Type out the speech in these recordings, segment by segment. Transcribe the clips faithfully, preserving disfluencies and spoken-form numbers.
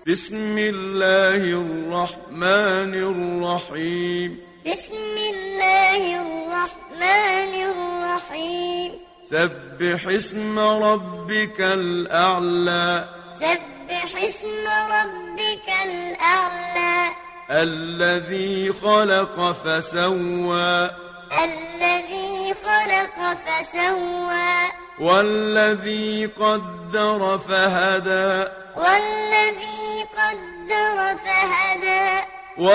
بسم الله الرحمن الرحيم بسم الله الرحمن الرحيم سبح اسم ربك الأعلى سبح اسم ربك الأعلى الذي خلق فسوى الذي خلق فسوى والذي قدر فهدى والذي قدر فهدى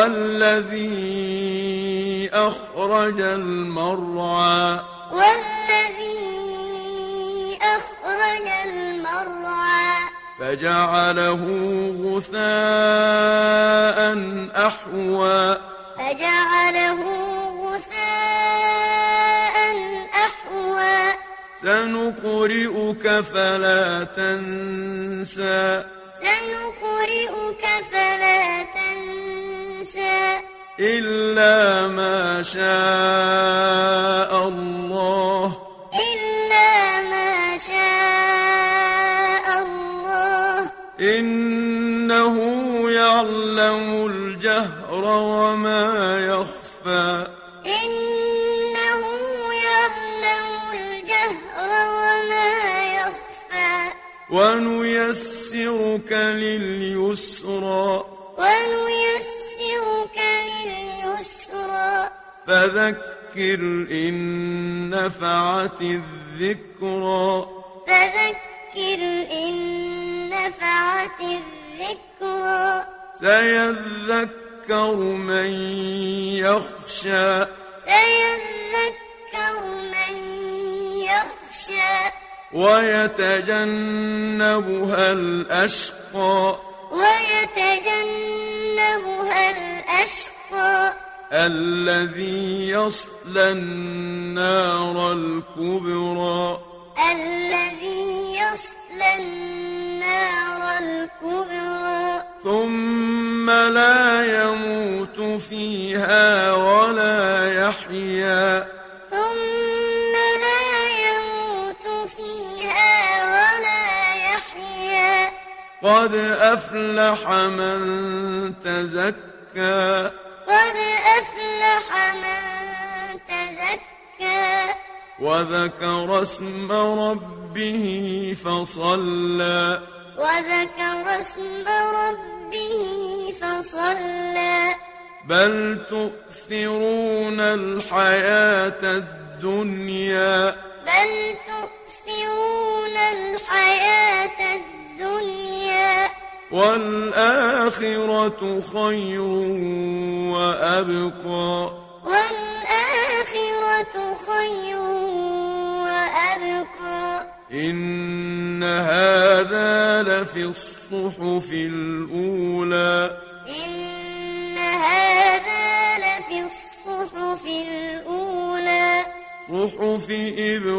والذي أخرج المرعى والذي أخرج المرعى فجعله غثاء أحوى فجعله غثاء أحوى سنقرئك فلا تنسى سنقرئك فلا تنسى إلا ما شاء الله إلا ما شاء الله إنه يعلم الجهر وما يخفى إنه يعلم الجهر وما يخفى ونيسرك لليسرى ونيسرك لليسرى فذكر إن نفعت الذكرى فذكر إن نفعت الذكرى سيذكر من يخشى سيذكر من يخشى ويتجنبها الأشقى ويتجنبها الأشقى الذي يصلى النار الكبرى الذي يصلى النار الكبرى ثم لا يموت فيها ولا يحيا ثم لا يموت فيها ولا يحيا قد أفلح من تزكى قد أفلح من تزكى وذكر اسم ربه فصلى وذكر اسم ربه فصلى بل تؤثرون الحياة الدنيا بل تؤثرون الحياة الدنيا والآخرة خير وأبقى والآخرة خير وأبقى إن هذا لفي الصحف الأولى إن هذا لفي الصحف الأولى صحف إبراهيم